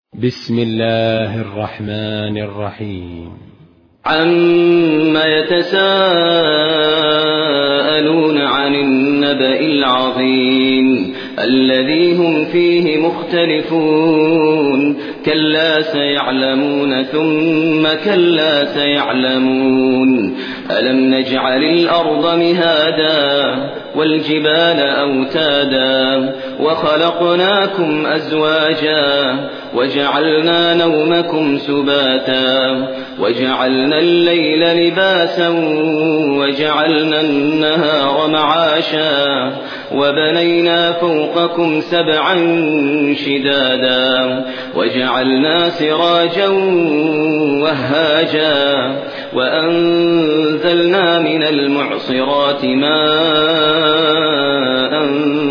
بسم الله الرحمن الرحيم. عما يتساءلون عن النبأ العظيم الذي هم فيه مختلفون كلا سيعلمون ثم كلا سيعلمون ألم نجعل الأرض مهادا والجبال أوتادا وخلقناكم أزواجا وجعلنا نومكم سباتا وجعلنا الليل لباسا وجعلنا النهار معاشا وبنينا فوقكم سبعا شدادا وجعلنا سراجا وهاجا وأنزلنا من المعصرات ماء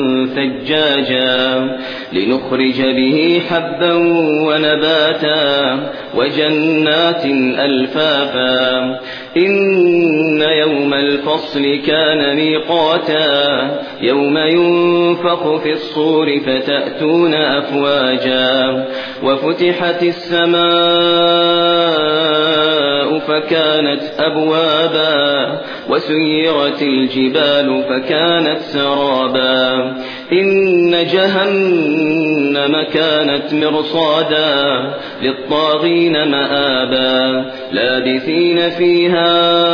ثجاجا لنخرج به حبا ونباتا وجنات ألفافا إن يوم الفصل كان ميقاتا يوم ينفخ في الصور فتأتون أفواجا وفتحت السماء فكانت أبوابا وسيرت الجبال فكانت سرابا إن جهنم كانت مرصادا للطاغين مآبا لابثين فيها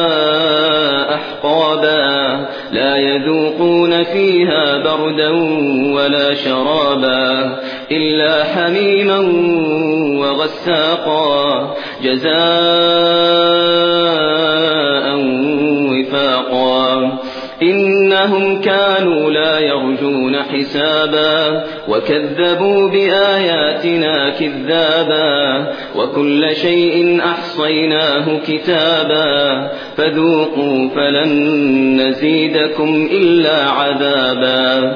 أحقابا لا يذوقون فيها بردا ولا شرابا إلا حميما وغساقا جزاء وفاقا إنهم كانوا لا يرجون حسابا وكذبوا بآياتنا كذابا وكل شيء أحصيناه كتابا فذوقوا فلن نزيدكم إلا عذابا